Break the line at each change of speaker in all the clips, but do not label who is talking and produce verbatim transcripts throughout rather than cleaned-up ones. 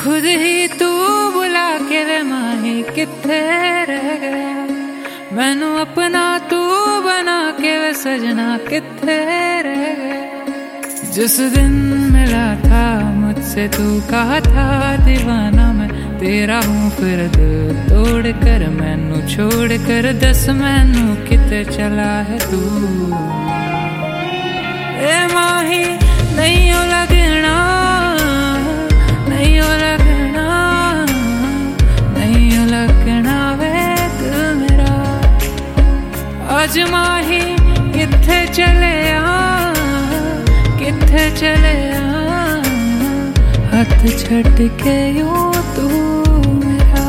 खुद ही तू बुला के वे माही किथे रह गया, मैनू अपना तू बना के वे सजना किथे रह गया। जिस दिन मिला था मुझसे तू कहा था दीवाना मैं तेरा हूँ, फिर दिल तोड़ कर मैनू छोड़ कर दस मैनू किते चला है तू। ए माही नहीं हो लगना, नहीं हो लगना, नहीं हो लगना वे दिल मेरा। आज माही किथे चले आ, किथे चले आ, हाथ छड़ के यूं तू मेरा।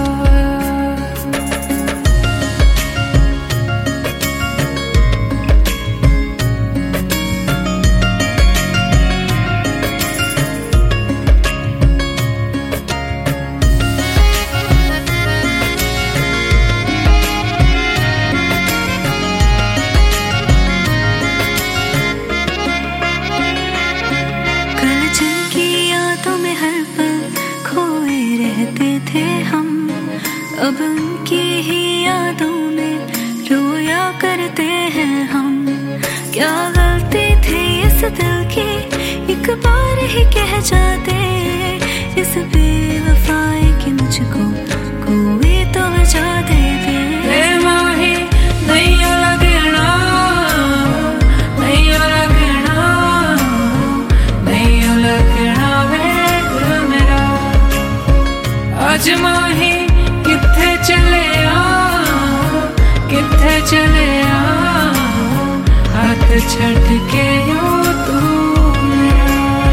अब उनकी ही यादों में रोया करते हैं हम। क्या गलती थी इस दिल की एक बार ही कह जाते, इस बेवफाई की मुझको कोई तो वजह दे दे।
माही नहीं हो लगना, नहीं हो लगना, नहीं हो लगना वे दिल मेरा। आज माही किथे चले आ, किथे चले आ, हाथ छड़ के यूं तू मेरा।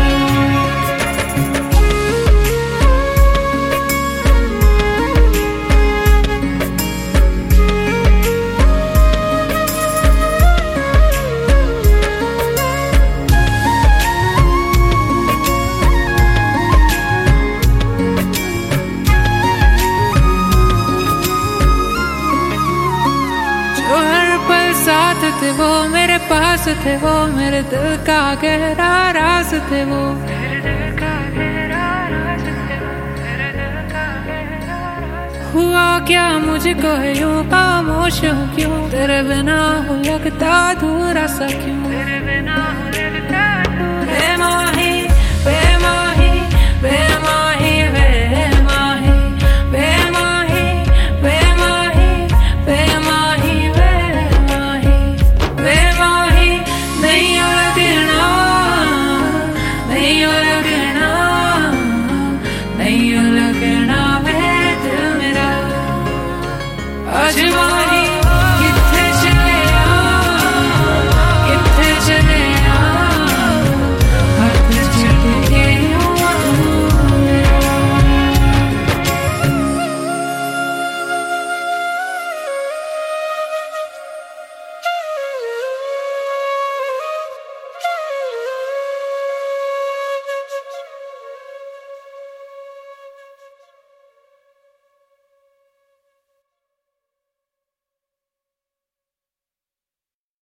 साथ थे वो मेरे पास थे, वो मेरे दिल का गहरा राज थे वो, मेरे दिल का गहरा राज थे वो, मेरे दिल का गहरा राज। हुआ क्या मुझको यूं खामोश हूँ क्यों, तेरे बिना हूँ लगता अधूरा सा क्यों, तेरे बिना हूँ लगता अधूरा। बेमाही बेमाही बेमाही बेमाही बेमाही बेमाही बेमाही बेमाही बेमाही नहीं हो लगना, नहीं हो लगना, नहीं हो लगना वे दिल मेरा। आज